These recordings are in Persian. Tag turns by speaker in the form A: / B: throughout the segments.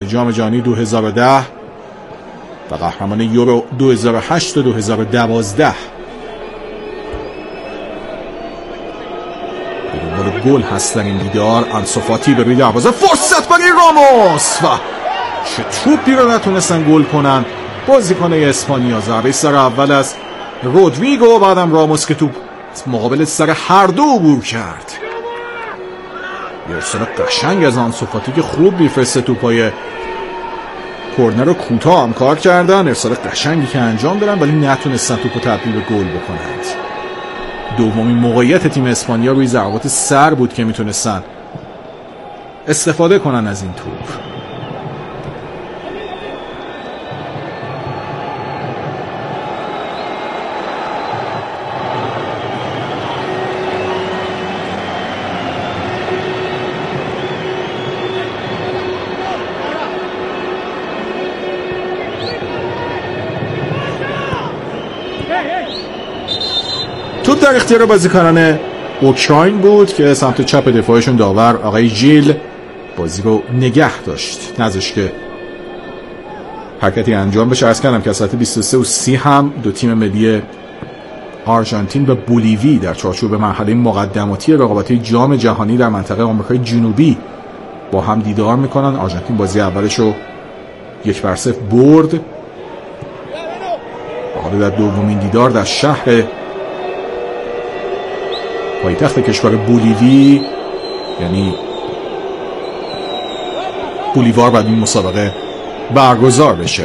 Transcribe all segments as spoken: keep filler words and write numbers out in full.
A: جام جهانی دو هزار و ده و قهرمان یورو دو هزار و هشت و دو هزار و دوازده. دنبال گل هست در این دیدار. آنسو فاتی به روی دروازه، فرصت برای راموس و چه توپی رو نتونستن گل کنن بازیکن اسپانیا. ضربه سر اول از رودریگو، بعدم راموس که توپ مقابل سر هر دو عبور کرد. یه ارسال قشنگ از آنسو فاتی که خوب میفرسته توپای کورنر رو کوتاه هم کار کردن. ارسال قشنگی که انجام دادن ولی نتونستن توپو تبدیل به گل بکنند. دومین موقعیت تیم اسپانیا روی ضربات سر بود که میتونستن استفاده کنن از این توپ. توپ در اختیار بازیکنان اوکراین بود که سمت چپ دفاعشون داور آقای ژیل بازی رو نگه داشت، نذاشت که حرکتی انجام بشه. عرض کردم که از ساعت بیست و سه و سی هم دو تیم ملی آرژانتین و بولیوی در چارچوب مرحله مقدماتی رقابت‌های جام جهانی در منطقه آمریکای جنوبی با هم دیدار میکنن. آرژانتین بازی اولش رو یک بر صفر برد. حالا در دومین دیدار در شهر پایتخت کشور بولیوی، یعنی بولیوار، بعد این مسابقه برگزار بشه.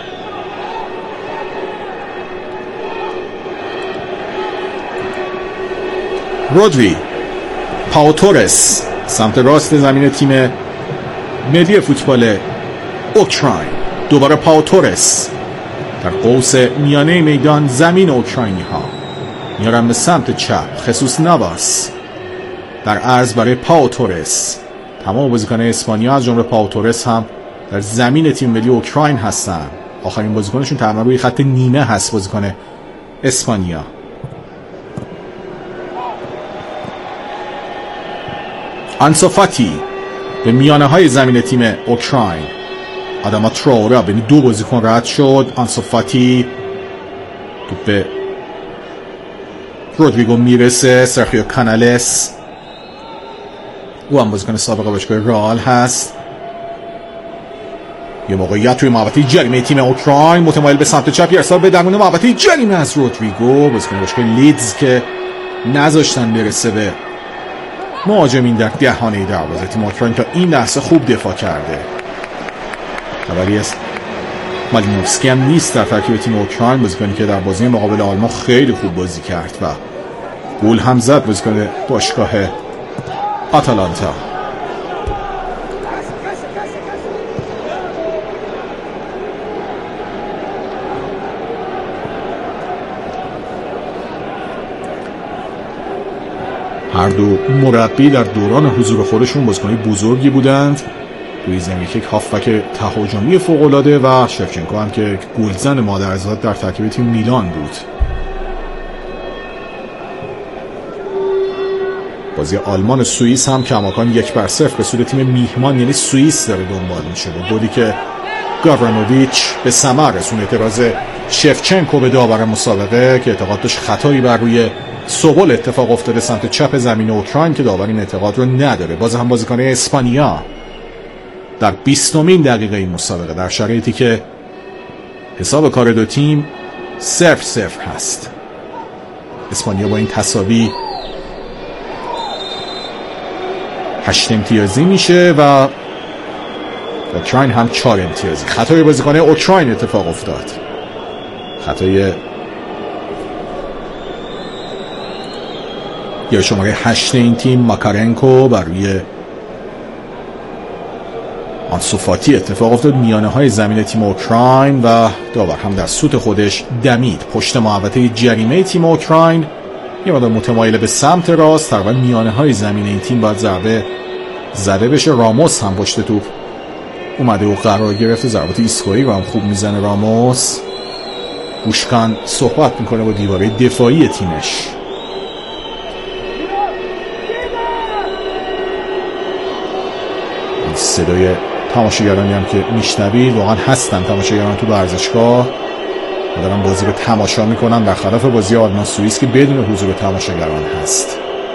A: رودری، پاو تورس سمت راست زمین تیم ملی فوتبال اوکراین. دوباره پاو تورس در قوس میانه میدان زمین اوکراینی ها میارن به سمت چپ. خصوص نواس در عرض برای پاو تورس. تمام بازیکنان اسپانیا از جمله پاو تورس هم در زمین تیم ملی اوکراین هستن. آخرین بازیکنشون تقریبا روی خط نیمه هست بازیکن اسپانیا. آنسو فاتی به میانه های زمین تیم اوکراین. آداما تراوره بین دو بازیکن رد شد. آنسو فاتی توپ به رودریگو میرسه. سرخیو کانالس، او هم بازیکن سابق باشگاه رئال هست. یه موقعیت توی محوطه جریمه تیم اوکراین، متمایل به سمت چپ، ارسال به درون محوطه جریمه از رودریگو، بازیکن باشگاه لیدز که نذاشتن برسه به مهاجمین در دهانه دروازه تیم اوکراین. تا این لحظه خوب دفاع کرده. خبری است مالینوفسکی هم نیست در ترکیب تیم اوکراین، بازیکنی که در بازی مقابل آلمان خیلی خوب بازی کرد و گل هم زد، بازیکن باشگاه آتالانتا. هر دو مربی در دوران حضور خودشون بازیکنان بزرگی بودند. روی زمین یک هافبک تهاجمی فوق‌العاده و شفچنکو هم که گلزن مادرزاد در ترکیب تیم میلان بود. بازی آلمان و سوئیس هم کماکان یک بر صفر به سود تیم میهمان یعنی سوئیس داره دنبال میشه. گلی که گاورانوویچ به ثمر رسون. اعتراض شفچنکو به داور مسابقه که اعتقاد داشت خطایی بر روی سوبل اتفاق افتاده سمت چپ زمین اوکراین که داور این اعتقاد رو نداره. باز هم بازیکن اسپانیا در بیستمین دقیقه این مسابقه در شرایطی که حساب کار دو تیم صفر صفر هست. اسپانیا با این تساوی هشت امتیازی میشه و اوکراین هم چهار امتیازی. خطای بازیکن اوکراین اتفاق افتاد. خطای یا شماره هشت این تیم ماکارنکو بر روی آنسو فاتی اتفاق افتاد میانه های زمین تیم اوکراین و داور هم در سوت خودش دمید. پشت محوطه جریمه تیم اوکراین یه مقدار متمایل به سمت راست، تقریبا میانه های زمین این تیم باید ضربه زده بشه. راموس هم پشت توپ اومده و قرار گرفته. ضربات ایستگاهی رو هم خوب میزنه راموس. بوشکان صحبت میکنه با دیواره دفاعی تیمش. صدای تماشاگرانی هم که میشنوید واقعا هستن تماشاگران تو ورزشگاه و دارن بازی رو تماشا میکنن، در خلاف بازی آلمان سوئیس که بدون حضور تماشاگران هست.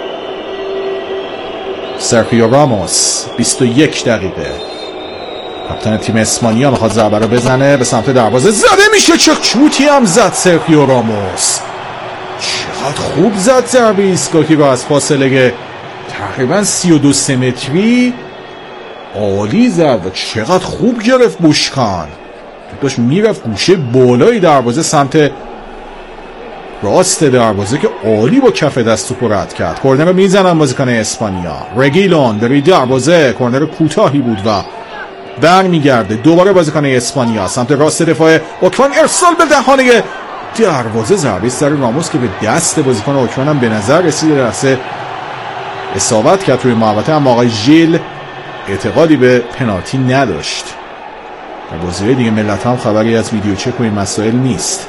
A: سرخیو راموس بیست و یک دقیقه، کاپیتان تیم اسپانیا میخواد ضربه رو بزنه به سمت دروازه، زده میشه. چه شوتی هم زد سرخیو راموس، چقدر خوب زد ضربه ایستگاهی رو از فاصله تقریبا سی و دو متری، عالی زد و چقدر خوب گرفت بوشکان. داشت میرفت گوشه بالای دروازه سمت راست دروازه که عالی با کف دست توپ رد کرد. کورنر رو میزنن بازیکن اسپانیا، رگیلون به روی دروازه، کورنر کوتاهی بود و برمیگرده دوباره بازیکن اسپانیا سمت راست دفاع اوکراین، ارسال به دهانه دروازه، ضربه سر راموس که به دست بازیکن اوکراین هم به نظر رسید لحظه اصابت کرد روی محوطه، اما آقای ژیل اعتقادی به پنالتی نداشت. در بازی‌های دیگه ملت هم خبری از ویدیو چک و این مسائل نیست.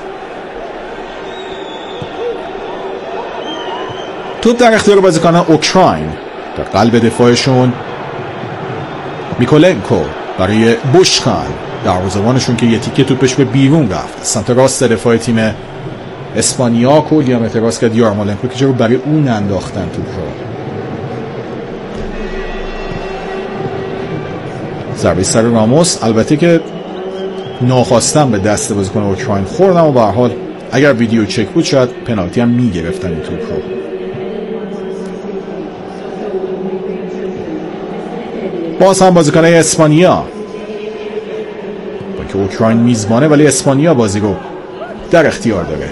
A: توپ در اختیار بازیکن اوکراین، در قلب دفاعشون میکولنکو برای بوشکان، دروازه‌بانشون که یه تیکه توپش به بیرون رفت. سمت راست دفاع تیم اسپانیا کلی هم اعتراض کرد یارمولنکو که چرا برای اون انداختن توپ رو. ضربه سر راموس البته که ناخواستن به دست بازیکن اوکراین خوردن و به هر حال اگر ویدیو چک بود شاید پنالتی هم میگرفتن این توپ رو. باز هم بازیکن اسپانیا با که اوکراین میزبانه ولی اسپانیا بازی رو در اختیار داره.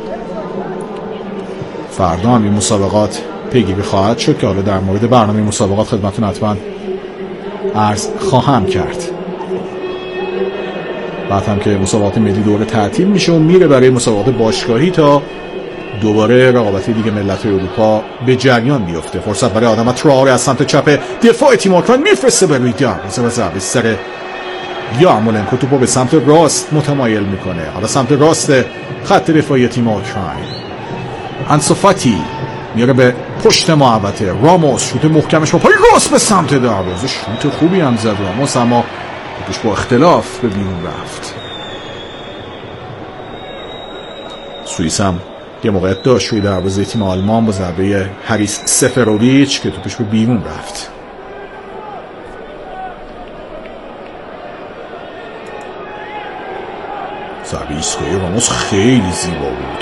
A: فردا هم این مسابقات پیگیری خواهد شد که حالا در مورد برنامه مسابقات خدمتتون حتما عرض خواهم کرد. بعد هم که مسابقات ملی دوره تعطیل میشه و میره برای مسابقات باشگاهی تا دوباره رقابت دیگه ملت‌های اروپا به جریان بیفته. فرصت برای آدم تراوره از سمت چپ دفاع تیم اوکراین میفرسته به روی دروازه و ضربه سر یارمولنکو توپو به سمت راست متمایل میکنه. حالا سمت راست خط دفاعی تیم اوکراین، آنسو فاتی میاره به پشت محوطه، راموس شوت محکمش با پای راست به سمت دروازه، شوت خوبی هم زد راموس اما توپش با اختلاف به بیرون رفت. سوئیس هم یه موقعیت داشت روی دروازه تیم آلمان با ضربه هریس سفروویچ که توپش به بیرون رفت. ضربه ایستگاهی راموس خیلی زیبا بود.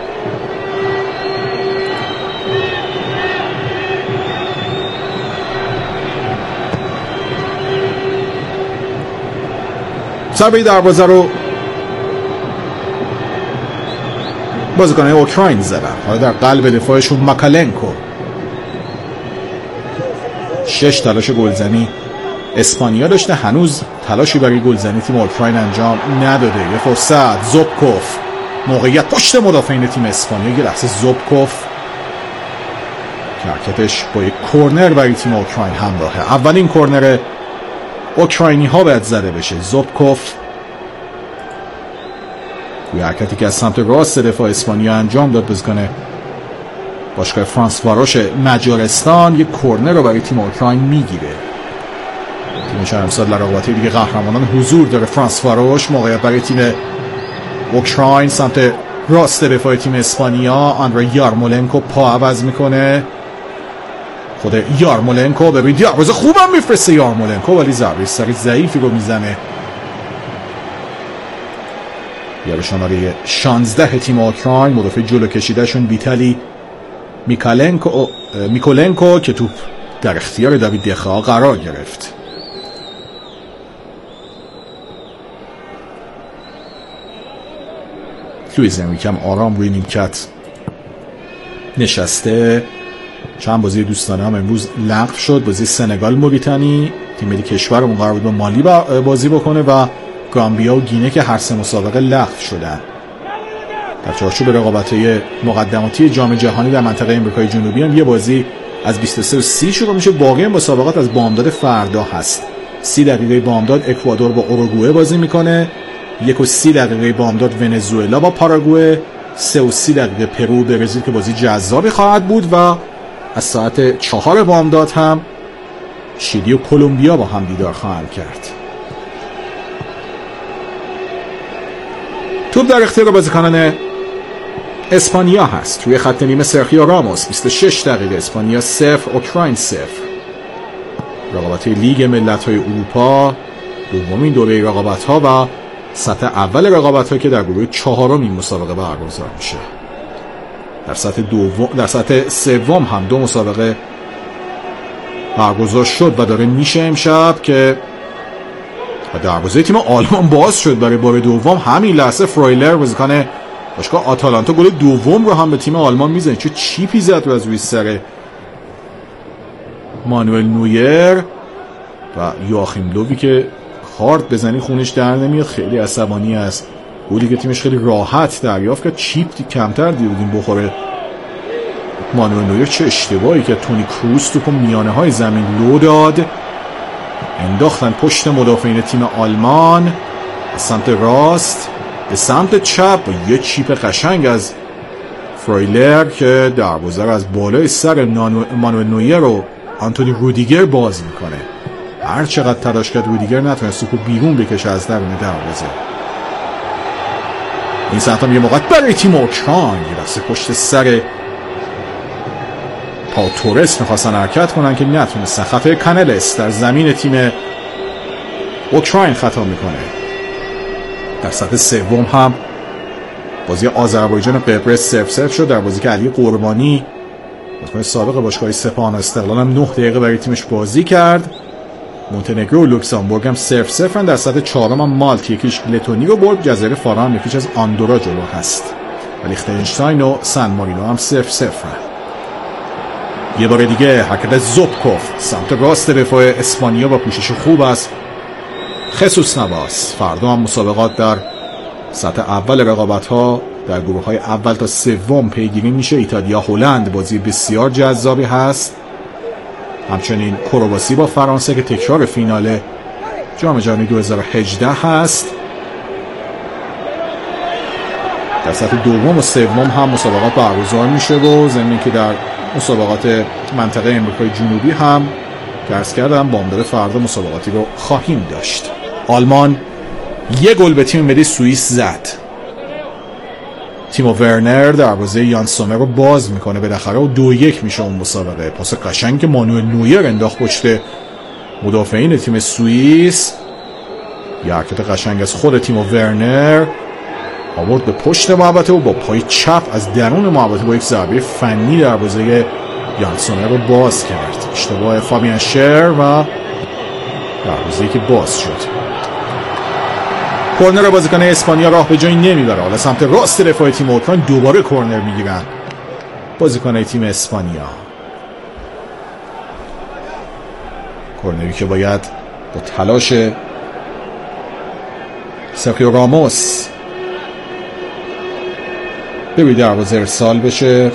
A: ضربه دروازه رو بازیکن اوکراین زدن. حالا در قلب دفاعشون ماکالنکو. شش تلاش گلزنی اسپانیا داشته، هنوز تلاشی برای گلزنی تیم اوکراین انجام نداده. یه فرصت، زوبکوف، موقعیت پشت مدافعین تیم اسپانیا. یه لحظه زوبکوف که حرکتش با یک کورنر برای تیم اوکراین همراهه. اولین کورنر اوکراینی ها باید زده بشه. زوبکوف توی حرکتی که از سمت راست دفاع اسپانیا انجام داد بازیکن باشگاه فرانس واروش مجارستان یک کورنر رو برای تیم اوکراین میگیره. تیمش امسال در رقابت دیگه قهرمانان حضور داره. فرانس واروش، موقعیت برای تیم اوکراین سمت راست دفاع تیم اسپانیا، آندری یارمولنکو پا عوض میکنه. خود یارمولنکو به روی دروازه خوبم میفرسته یارمولنکو ولی ضربه سر ضعیفی رو میزنه. یا به شماره شانزده تیم اوکراین، مدافع جلو کشیدهشون ویتالی میکالنکو میکولنکو که توپ در اختیار داوید دخا قرار گرفت. لوئیز انریکه هم آرام روی نیمکت نشسته. چند بازی دوستانه هم امروز لغو شد. بازی سنگال موریتانی، تیم ملی کشورمون قرار بود با مالی بازی بکنه و گامبیا و گینه که هر سه مسابقه لغو شدن. در چارچوب رقابت‌های مقدماتی جام جهانی در منطقه آمریکای جنوبی هم یه بازی از بیست و سه و سی شروع میشه. باقی مسابقات از بامداد فردا هست. سی دقیقه بامداد اکوادور با اوروگوئه بازی میکنه. یک و سی دقیقه بامداد ونزوئلا با پاراگوئه. سه و سی دقیقه پرو برزیل که بازی جذابی خواهد بود و از ساعت چهار بامداد هم شیلی و کلمبیا با هم دیدار خواهند کرد. توپ در اختیار بازیکنان اسپانیا هست. روی خط نیمه سرخیو راموس. بیست و شش دقیقه اسپانیا صفر اوکراین صفر. رقابت لیگ ملت‌های اروپا، دومین دوره رقابت‌ها و سطح اول رقابت‌ها که در گروه چهارم این مسابقه برگزار میشه. در سطح دوم در سطح سوم هم دو مسابقه برگزار شد و داره میشه امشب که دروازه تیم آلمان باز شد برای بار دوم. همین لحظه فرویلر بازیکن باشگاه آتالانتا گل دوم رو هم به تیم آلمان میزنه. چه چیپی زد از روی سر مانوئل نویر و یواخیم لووی که کارت بزنی خونش در نمیاد، خیلی عصبانی است. گلی که تیمش خیلی راحت دریافت کرد، چیپ کمتر دیدیم بخوره مانوئل نویر. چه اشتباهی که تونی کروس توپو میانه های زمین لو داد، انداختن پشت مدافعین تیم آلمان از سمت راست به سمت چپ با یه چیپ قشنگ از فرویلر که دروازه رو از بالای سر مانوئل نویر رو آنتونی رودیگر باز میکنه. هر چقدر تلاش کرد رودیگر نتونست توپو بیرون بکشه از درون دروازه. این سمت هم یه موقع برای تیم اوکراین یه پشت سر پاو تورس میخواستن حرکت کنن که نتونستن. خطای کانلس در زمین تیم اوکراین خطا میکنه. در سطح سوم هم بازی آذربایجان و قبرس صفر صفر شد در بازی که علی قربانی بازیکن سابق باشگاه سپاهان استقلال هم نه دقیقه برای تیمش بازی کرد. مونتنگرو و لوکزامبورگ هم صفر صفر. در سطح چهارم هم مالت یکیش لتونی رو برد. جزایر فارا هم یکیش از آندورا جلو هست. و لیختنشتاین و سن مارینو هم صفر صفر. یه بار دیگه حرکت زوبکوف سمت راست دفاع اسپانیا با پوشش خوب است. خصوص نواس. فردا هم مسابقات در سطح اول رقابت ها در گروه های اول تا سوم پیگیری میشه. ایتالیا هلند بازی بسیار جذابی هست. همچنین کرواسی با فرانسه که تکرار فینال جام جهانی دو هزار و هجده هست. در سطح دوم و سوم هم مسابقات برگزار میشه و ضمن که در مسابقات منطقه امریکای جنوبی هم درس کردم بامداد فردا مسابقاتی رو خواهیم داشت. آلمان یک گل به تیم ملی سوئیس زد. تیمو ورنر دروازه یان سومر رو باز میکنه بالاخره و دو یک میشه اون مسابقه. پاس قشنگ که مانوئل نویر انداخت پشت مدافعین تیم سوئیس. یه حرکت قشنگ از خود تیمو ورنر آورد به پشت محوطه و با پای چپ از درون محوطه با یک ضربه فنی دروازه یان سومر رو باز کرد. اشتباه فابیان شر و دروازه‌ای که باز شد. کورنر بازیکن اسپانیا راه به جایی نمیبره. حالا سمت راست دفاع تیم اوکراین دوباره کورنر میگیرن بازیکن تیم اسپانیا. کورنری که باید با تلاش سرخیو راموس به روی دروازه ارسال بشه.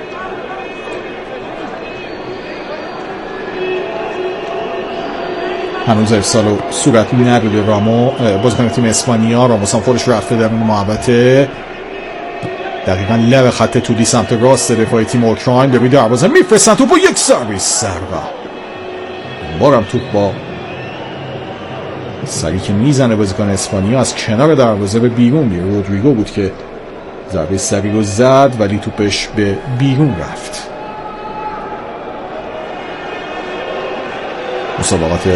A: هنوز ارسال و صورت نداده رامو بازیکن تیم اسپانیا. راموس هم خودش رفته در محوطه دقیقاً لب خط تولی سمت راست دفاع تیم اوکراین به روی دروازه میفرستن توپ با یک سرویس سربا. این بار هم توپ با سری که میزنه بازیکن اسپانیا از کنار دروازه به بیرون میره. رودریگو بود که ضربه سری رو زد ولی توپش به بیرون رفت. مسابقات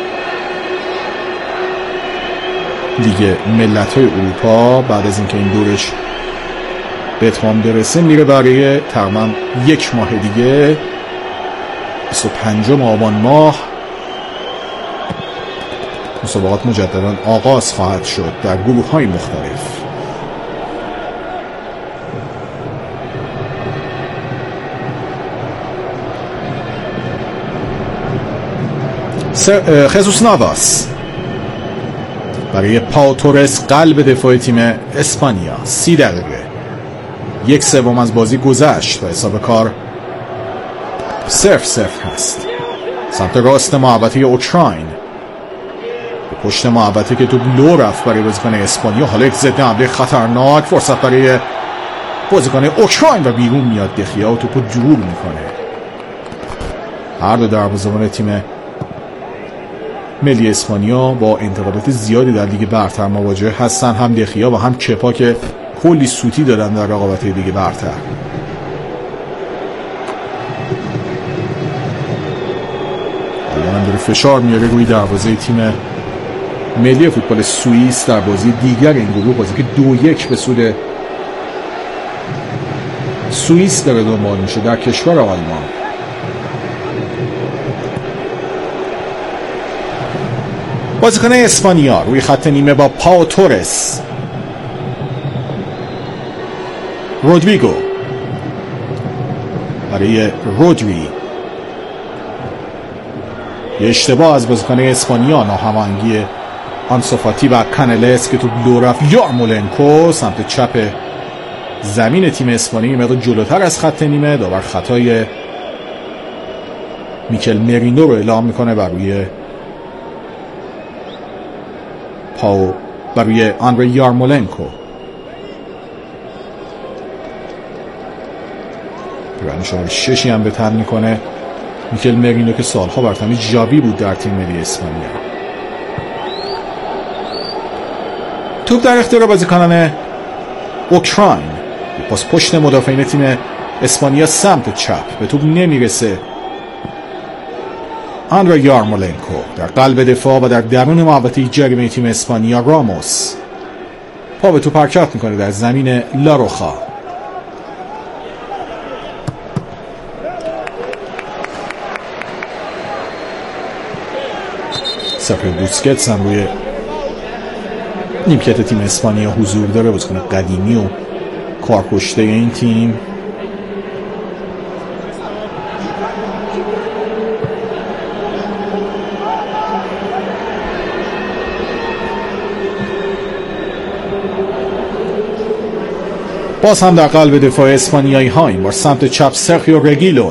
A: لیگ ملت‌های اروپا بعد از اینکه این دورش به اتمام برسه میره برای تقریبا یک ماه دیگه. بیست و پنجم آبان ماه مسابقات مجددا آغاز خواهد شد در گروه‌های مختلف. خصوص نواس برای پاو تورس قلب دفاع تیم اسپانیا. سی دقیقه یک سوم از بازی گذشت و حساب کار صفر صفر هست. سمت راست محوطه اوکراین به پشت محوطه که تو لو رفت برای بازیکن اسپانیا. حالا یک ضد حمله خطرناک فرصت برای بازیکن اوکراین و بیرون میاد. دخیا و توپو دور میکنه. هر دو دروازه‌بان تیم ملی اسپانیا با انتقادات زیادی در لیگ برتر مواجه هستن، هم دخیا و هم کپا که کلی سوتی دادن در رقابت لیگ برتر. الان داره فشار میاره روی دروازه تیم ملی فوتبال سوئیس در بازی دیگر این گروه، بازی که دو یک به سود سوئیس داره دنبال میشه در کشور آلمان. بازیکن اسپانیا روی خط نیمه با پاو تورس، رودریگو برای رودری، یه اشتباه از بازیکن اسپانیا، ناهماهنگی آنسو فاتی و کانلس که تو لو رفت. یارمولنکو سمت چپ زمین تیم اسپانیا مقدار جلوتر از خط نیمه، داور خطای میکل مرینو رو اعلام میکنه بر روی پاو بر روی آندره یارمولنکو. پیران شماره ششی هم به تن میکنه میکل مرینو که سالها بر تیم ژاوی بود در تیم ملی اسپانیا. توپ در اختیار بازیکنان اوکراین، پاس پشت مدافعین تیم اسپانیا سمت چپ، به توپ نمیرسه. آندره یارمولنکو در قلب دفاع و در درون محوطه جریمه تیم اسپانیا، راموس پا به توپ حرکت میکنه در زمین لاروخا. سرپر بوسکتس هم روی نیمکت تیم اسپانیا حضور داره، بازیکن قدیمی و کارکشته این تیم. باز هم در قلب دفاع اسپانیایی ها این بار سمت چپ سرخیو رگیلون،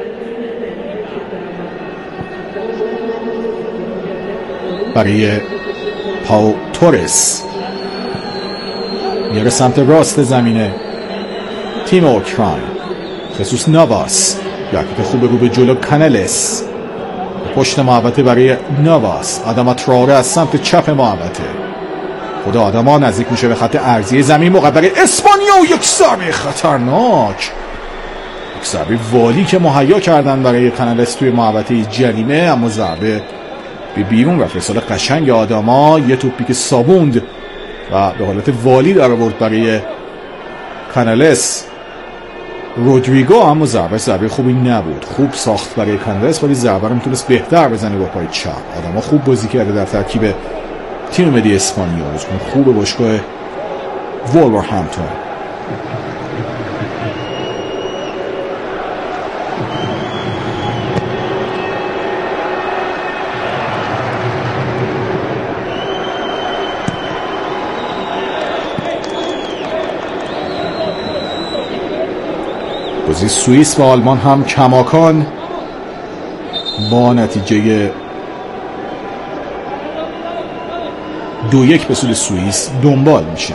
A: برای پاو تورس میاره سمت راست زمینه تیم اوکراین. خصوص نواس یکی خوب رو به جلو، کانلس پشت محوطه برای نواس. آداما تراوره از سمت چپ محوطه، خدا آداما نزدیک میشه به خط ارضی زمین موقع برای اسپانیا و یک ضربه خطرناک، یک ضربه والی که مهیا کردن برای کانلس توی محوطه جریمه، اما ضربه به بیرون رفت. رسال قشنگ آداما، یه توپی که سابوند و به حالت والی در آورد برای کانلس. رودریگو اما ضربه ضربه خوبی نبود، خوب ساخت برای کانلس ولی ضربه رو میتونست بهتر بزنه با پای چپ. آداما خوب بازی کرده در ترکیب تیم ملی اسپانیا، خوب باشگاه وولورهمپتون. بازی سوئیس و آلمان هم کماکان با نتیجه دو یک به سود سوئیس دنبال میشه.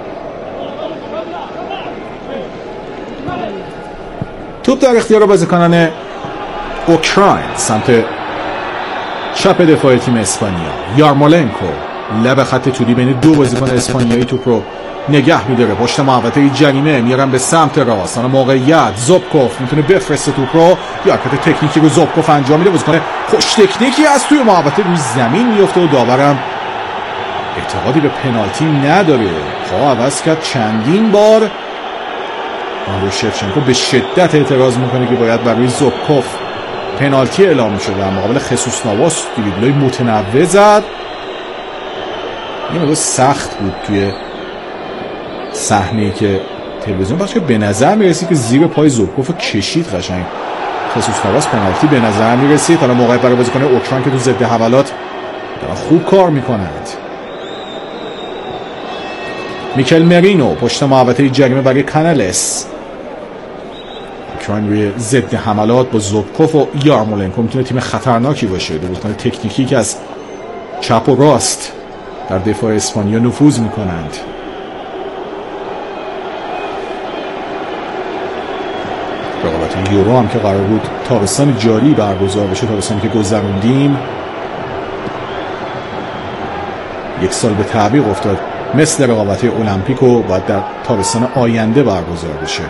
A: توپ در اختیار بازیکنان اوکراین سمت چپ دفاع تیم اسپانیا. یارمولنکو لب خط طولی بین دو بازیکن اسپانیایی توپ رو نگه میداره، پشت محوطه جریمه میارن به سمت راست. اون موقعیت زوبکوف میتونه بفرسته توپ رو، یا حرکت تکنیکی رو زوبکوف انجام میده، بازیکن خوش تکنیکی از توی محوطه روی زمین میفته و داورم اعتقادی به پنالتی نداره. خواه عوض کرد چندین بار. آندرو شفچنکو به شدت اعتراض میکنه که باید برای زوبکوف پنالتی اعلام شده. در مقابل خصوص نواس دریبلای متنوع زد، یه مقدار سخت بود توی صحنه‌ای که تلویزیون پخش کرد. به نظر میرسید که زیر پای زوبکوف کشید قشنگ خصوص نواس، پنالتی به نظر میرسید. حالا موقعی برای بازیکن اوکراین که تو ضد حملات دارن خوب کار میکنند. میکل مرینو پشت محوطه جریمه برای کانلس. اوکراین روی ضد حملات با زوبکوف و یارمولنکو میتونه تیم خطرناکی باشه. دو بازیکن تکنیکی که از چپ و راست در دفاع اسپانیا نفوذ میکنند. رقابت یورو هم که قرار بود تابستان جاری برگزار بشه، تابستانی که گذروندیم، یک سال به تعویق افتاد. مثل رقابت المپیک و باید در تابستان آینده برگزار بشه.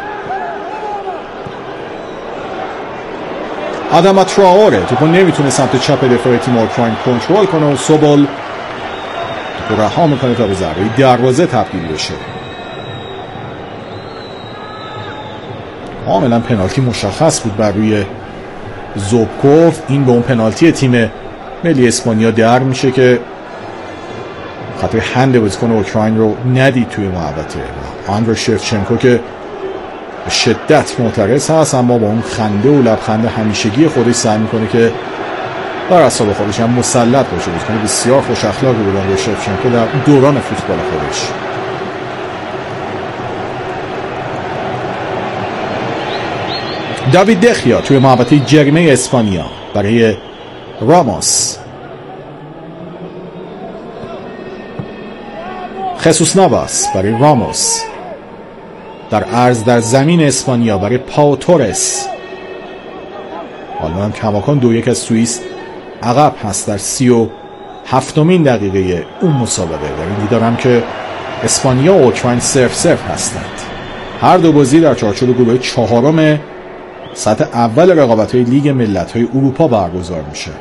A: آداما تراوره توپو نمیتونه سمت چپ دفاع تیم اوکراین کنترل کنه و سوبل توپو رها میکنه تا به ضربه دروازه تبدیل بشه. کاملا پنالتی مشخص بود بر روی زوبکوف. این به اون پنالتی تیم ملی اسپانیا در میشه که خاطر هند بازیکن اوکراین رو ندید توی محوطه. آندر شفچنکو که به شدت معترض هست، اما با اون خنده و لبخند همیشگی خودش سعی میکنه که بر اعصاب خودش هم مسلط باشه. بازیکن بسیار خوش اخلاقی بود آندر شفچنکو در دوران فوتبال خودش. داوید دخیا توی محوطه جریمه اسپانیا برای راموس. خصوص نواس برای راموس. در عرض در زمین اسپانیا برای پاو تورس. حالا هم کماکان دو یک از سوئیس عقب هست در سی و هفتمین دقیقه اون مسابقه. در این دیدارم که اسپانیا و اوکراین صرف صرف هستند. هر دو بازی در چارچوب گروه چهارم سطح اول رقابت‌های لیگ ملت‌های اروپا برگزار میشه.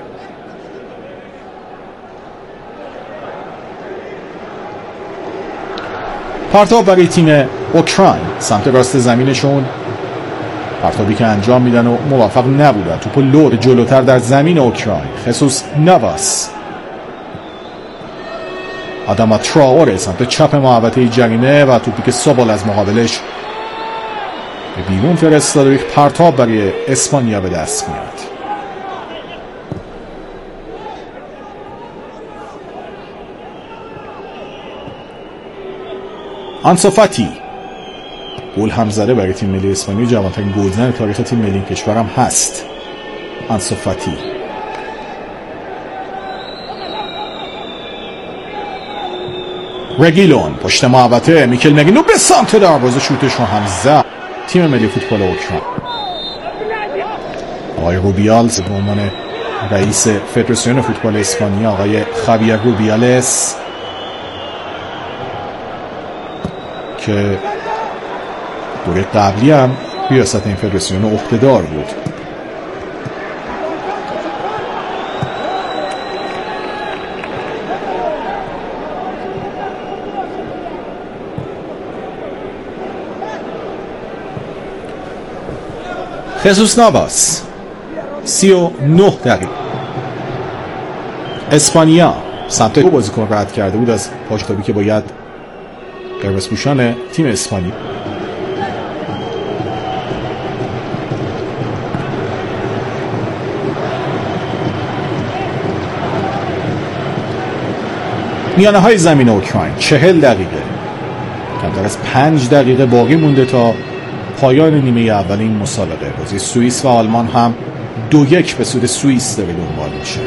A: پرتاب برای تیم اوکراین سمت راست زمینشون، پرتابی که انجام میدن و موفق نبودن. توپو لود جلوتر در زمین اوکراین. خصوص نواس. آداما تراوره سمت چپ محوطه جریمه و توپی که سوبال از مقابلش به بیرون فرستاده. یک پرتاب برای اسپانیا به دست میاد. آنسو فاتی گل هم زده برای تیم ملی اسپانیا. جوانترین گلزن تاریخ تیم ملی کشورم هست آنسو فاتی. رگیلون پشت محوطه. میکل مگینو به سمت دروازه شوتش رو هم زد. تیم ملی فوتبال اوکراین. آقای روبیالز به عنوان رئیس فدراسیون فوتبال اسپانیا، آقای خاویر روبیالس که دوره قبلی هم ریاست این فدراسیون عهده‌دار بود. خصوص نواس سی و نه دقیقه. اسپانیا سمت دو بازیکن رد کرده بود از پاشتابی که باید قرمز پوشان تیم اسپانیا. میانه های زمین اوکراین چهل دقیقه. کمتر از پنج دقیقه باقی مونده تا پایان نیمه اول این مسابقه. بازی سوئیس و آلمان هم دو یک به سود سوئیس داره دنبال میشه.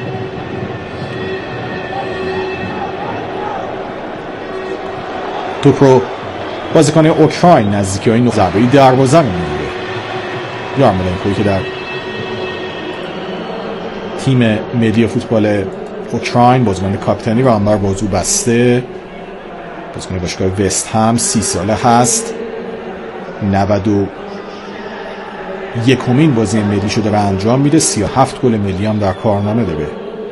A: توپ رو بازیکن اوکراین نزدیکی های ضربه دروازه میگیره. یارمولنکوی که در تیم ملی فوتبال اوکراین بازیکن کاپیتانی رو هم بر بازو بسته. بازیکن باشگاه وست هم سی ساله هست. نود و یکمین بازی ملی شده و انجام میده. سی و هفت گل ملی هم در کارنامه داره.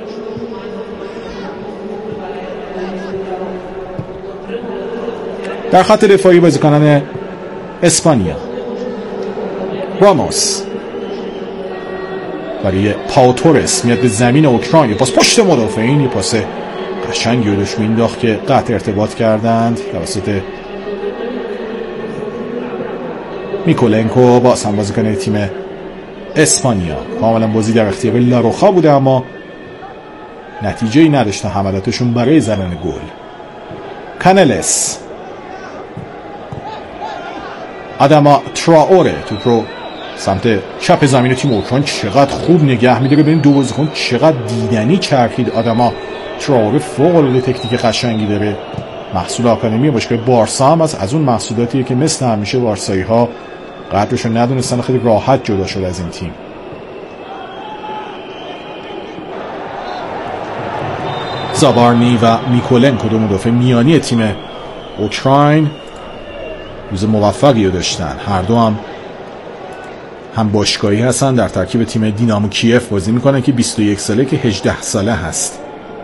A: در خط دفاعی بازیکنان اسپانیا، راموس برای پاو تورس میاد به زمین اوکراین. پاس پشت مدافعین، یه پاس قشنگی رو داشت مینداخت که قطع ارتباط کردند توسط میکولنکو. باز هم بازیکن تیم اسپانیا. کاملا بازی در اختیار لاروخا بوده اما نتیجه‌ای نداشته حملاتشون برای زدن گل. کانلس، آداما تراوره توپ رو سمت چپ زمین تیم اوکراین چقدر خوب نگه می‌داره. ببین دو بازیکن چقدر دیدنی چرخید. آداما تراوره فوق‌العاده تکنیک قشنگی داره. محصول آکادمی باشگاه بارسا هم از اون محصولاتیه که مثل همیشه بارسایی ها قدرش رو ندونستن و خیلی راحت جدا شد از این تیم. زابارنی و میکولنکو دو مدافع میانی تیم اوکراین روز موفقی رو داشتن. هر دو هم هم باشگاهی هستن، در ترکیب تیم دینامو کیف بازی میکنن که بیست و یک ساله که هجده ساله هست.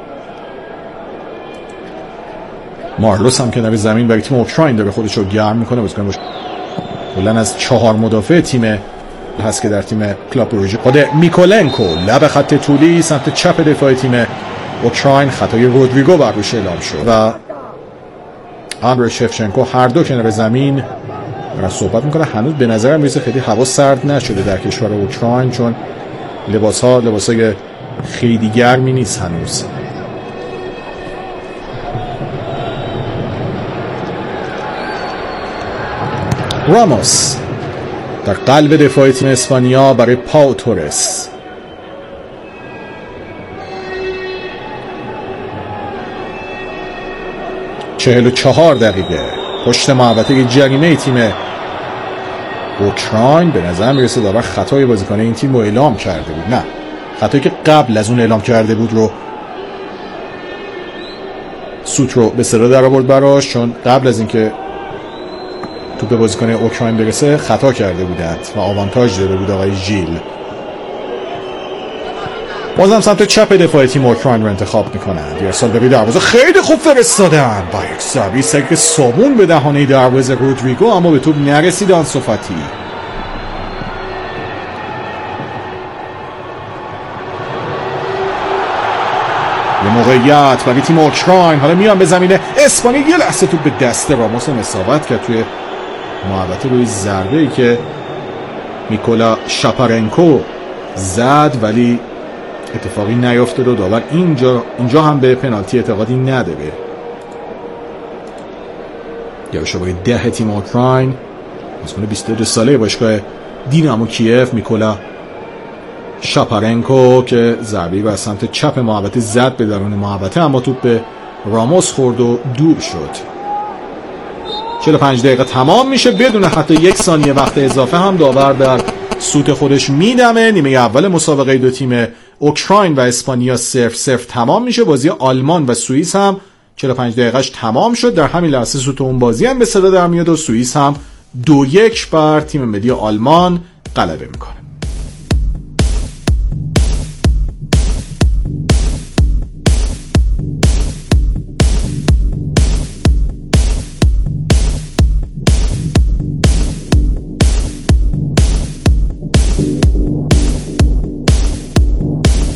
A: مارلوس هم کنار زمین برای تیم اوکراین داره خودش رو گرم میکنه. بازیکن باشه کلا از چهار مدافع تیم هست که در تیم کلاب بروژه. خود میکولنکو لب خط طولی سمت چپ دفاع تیم اوکراین، خطای رودریگو بر روش اعلام شد و آندری شفچنکو هر دو کنار زمین دارن صحبت میکنه. هنوز به نظرم میرسه خیلی هوا سرد نشده در کشور اوکراین، چون لباس ها لباس های خیلی گرمی نیست هنوز. راموس در قلب دفاع تیم اسپانیا برای پاو تورس. چهل و چهار دقیقه پشت محوطه جریمه تیم اوکراین. به نظر میرسه داور خطای بازیکن این تیم رو اعلام کرده بود. نه، خطایی که قبل از اون اعلام کرده بود رو سوت رو به صدا در آورد براش، چون قبل از اینکه توپ به بازیکن اوکراین برسه خطا کرده بودند و آوانتاژ داده بود آقای ژیل. بازم سمت چپ دفاع تیم اوکراین رو انتخاب میکنند. ارسال به دروازه خیلی خوب فرستادن با یک ضربه سگ صابون به دهانه دروازه رودریگو، اما به توپ نرسید آنسو فاتی. یه موقعیت برای تیم اوکراین، حالا میان به زمین اسپانیا. یه لحظه توپ به دست راموس مساوات کرد توی محوطه روی ضربه ای که میکولا شاپارنکو زد، ولی اتفاقی نیافتاد و داور اینجا اینجا هم به پنالتی اعتقادی نداره. یا شبای ده تیم اوکراین بازیکن بیست و دو ساله باشگاه دینامو کیف میکولا شاپارنکو که ضربه‌ای بر سمت چپ محوطه زد به درون محوطه، اما توپ به راموس خورد و دور شد. چهل و پنج دقیقه تمام میشه بدون حتی یک ثانیه وقت اضافه هم داور در سوت خودش میدمه. نیمه اول مسابقه دو تیم اوکراین و اسپانیا صفر صفر تمام میشه. بازی آلمان و سوئیس هم چهل و پنج دقیقهش تمام شد. در همین لحظه سوت اون بازی هم به صدا در میاد و سوئیس هم دو یک بر تیم ملی آلمان غلبه میکنه.